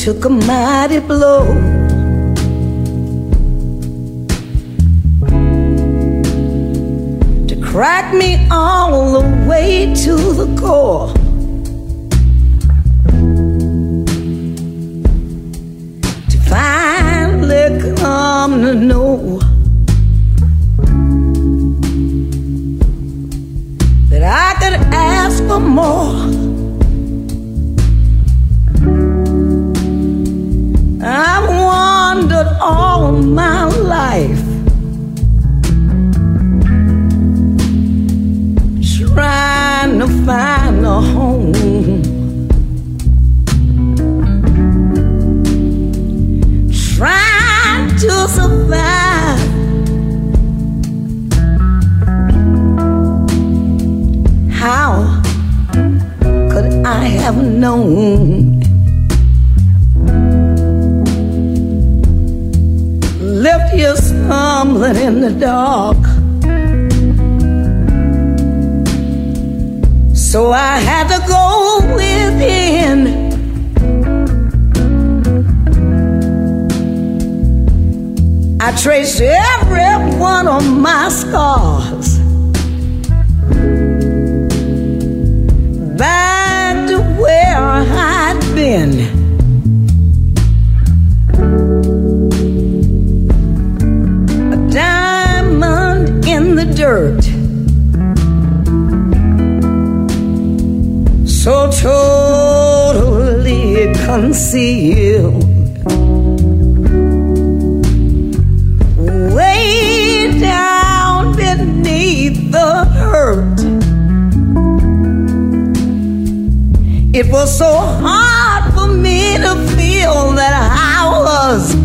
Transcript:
took a mighty blow. To crack me all the way to the core. To finally come to know that I could ask for more. I've wandered all my life, trying to find a home, trying to survive. How could I have known? Left you stumbling in the dark. So I had to go within. I traced every one of my scars back to where I'd been. Diamond in the dirt, so totally concealed, way down beneath the hurt. It was so hard for me to feel that I was